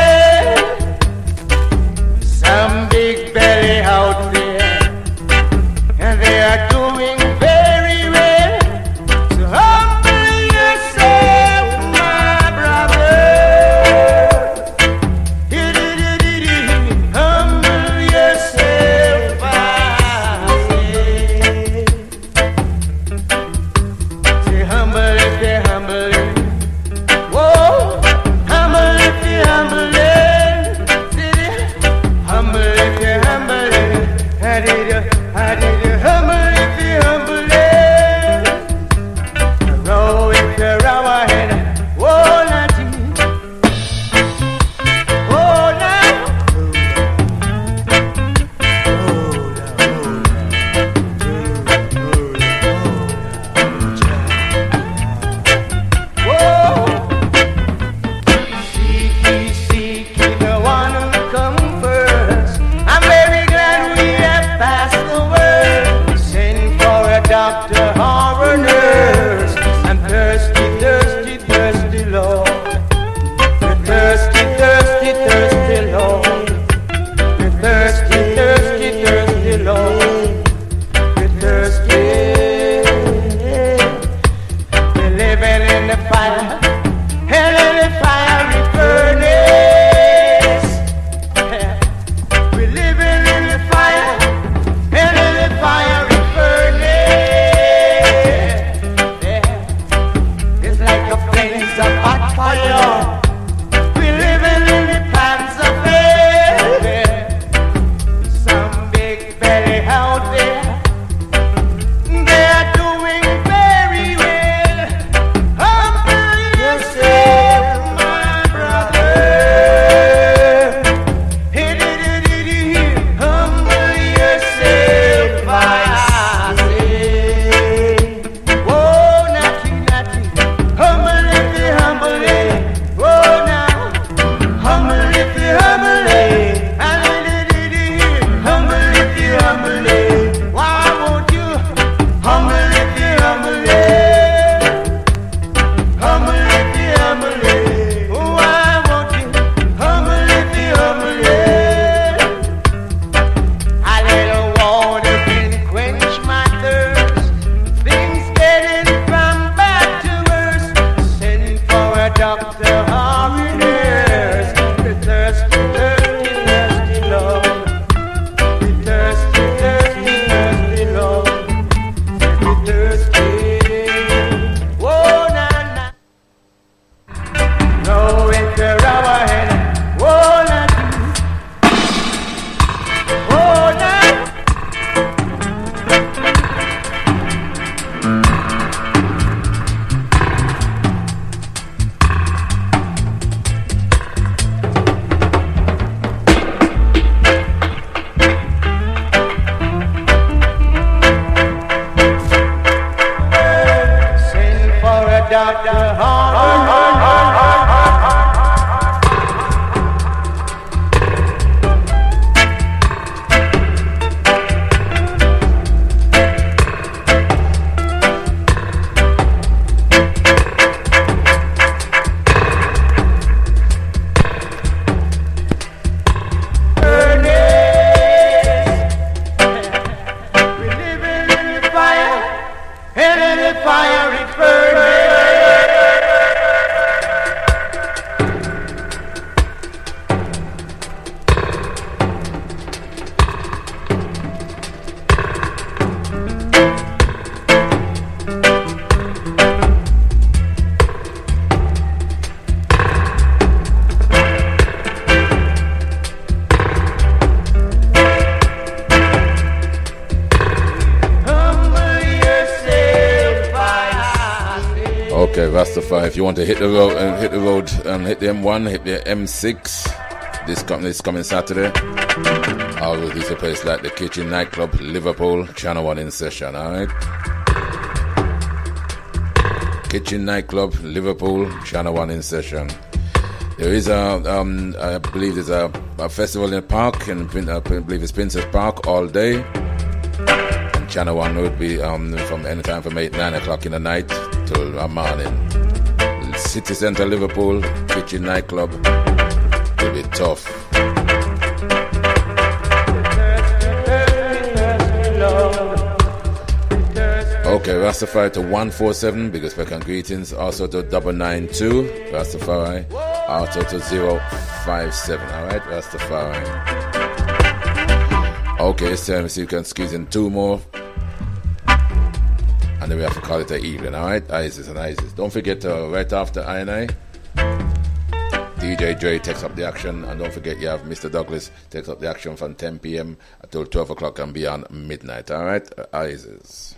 of faith. Some big belly out there, and they are doing very well. So humbly doctor Horn. If you want to hit the road and hit the road and hit the M one, hit the M six. This coming this coming Saturday. Always this a place like the Kitchen Nightclub, Liverpool, Channel One in session. All right. Kitchen Nightclub, Liverpool, Channel One in session. There is a, um, I believe there's a, a festival in the park, and I believe it's Princess Park all day. And Channel One would be um from any time from eight nine o'clock in the night till the morning. City Centre, Liverpool, Kitchen Nightclub. It'll be tough. Okay, Rastafari to one four seven, biggest back and greetings. Also to double nine two, Rastafari. Also to zero five seven, alright, Rastafari. Okay, so let me see if you can squeeze in two more. And then we have to call it an evening, alright? Isis and Isis. Don't forget, uh, right after I and I, D J Dre takes up the action. And don't forget, you have Mister Douglas takes up the action from ten p.m. until twelve o'clock and beyond midnight, alright? Uh, Isis.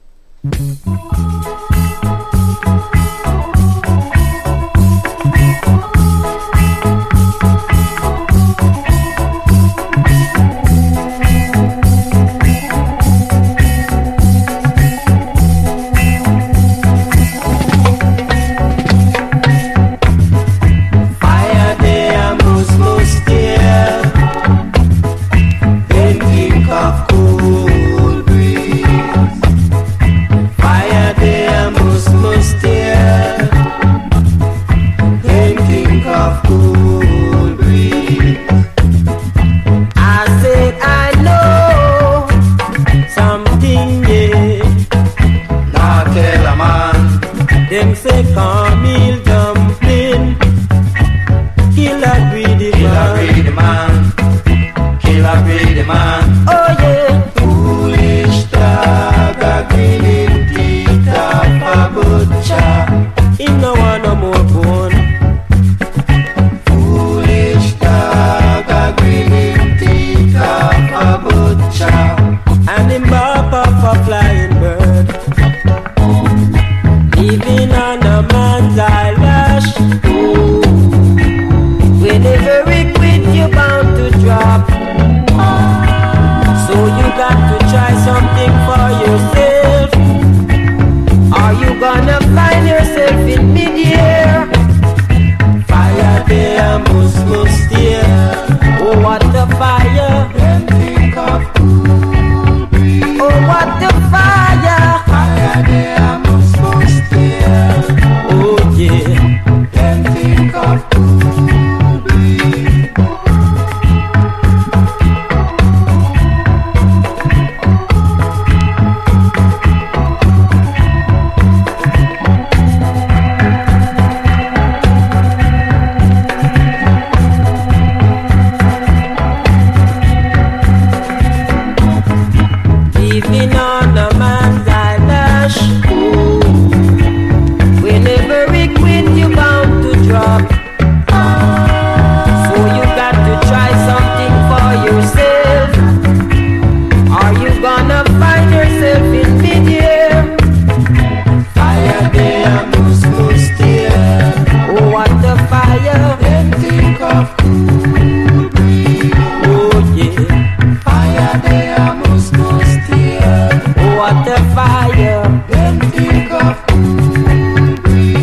Them say Camille dumpling, kill a greedy man, kill a greedy man, kill a greedy man. Oh yeah, foolish dog, a grinning teeth of a butcher. He no want no more bone. Foolish dog, a grinning teeth of a butcher, and him bop off a flying bird. Living on a man's eyelash. Whenever we quit, you're bound to drop. So you got to try something for yourself. Are you gonna find yourself in mid-air? Fire there, must, must steer. Oh, what the fire! Then think of cool breeze. Oh, what the fire! Fire there, must, must steer. Oh, yeah. Then think of cool breeze. Living on a man's eyelash. Whenever we quit, you're bound to drop. So you got to try something for yourself. Are you gonna find yourself in mid-air? Fire there, must, must steer. Oh, what the fire! Then think of cool breeze. Oh, yeah. Fire there, must, must steer. Oh, what the fire! Then think of cool breeze.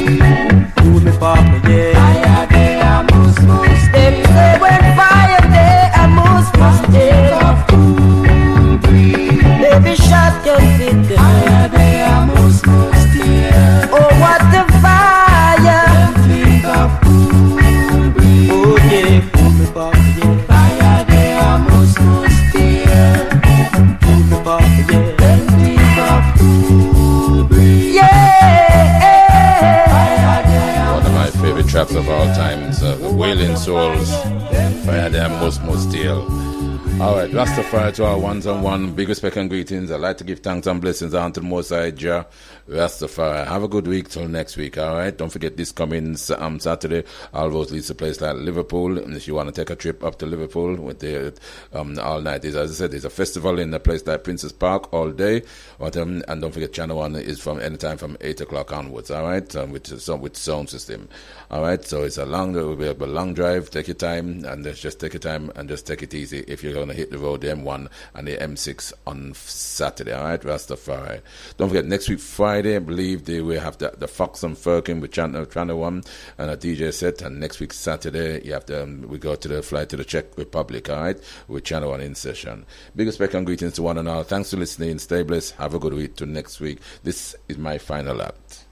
sit there. Fire they a must must tear. Oh, what the fire! Them think of cool breeze. Oh yeah, pull me back, yeah. Fire they a must must tear. Pull me back, yeah. Them think of cool breeze. Yeah. Fire they a One of my favorite tracks of all times, uh, the Wailing Souls, Fire Them Most Most Steel. Alright, Rastafari to our ones on one, big respect and greetings. I'd like to give thanks and blessings unto the Most High Jah, Rastafari. Have a good week till next week, alright? Don't forget this coming um, Saturday, all roads leads to a place like Liverpool. And if you want to take a trip up to Liverpool with the um, all night, there's, as I said, there's a festival in a place like Princess Park all day. But, um, and don't forget, Channel One is from anytime from eight o'clock onwards, alright? Um, with with sound system, alright? So it's a long, it will be a long drive. Take your time and just take your time and just take it easy if you're going to hit the road, the M one and the M six on Saturday, alright? Rastafari. Don't forget, next week Friday, I believe they will have the, the Fox and Firkin with Channel, Channel One and a D J set. And next week Saturday, you have to um, we go to the flight to the Czech Republic, alright? With Channel One in session. Big respect and greetings to one and all. Thanks for listening. Stay blessed. Have a good week. Till next week. This is my final act.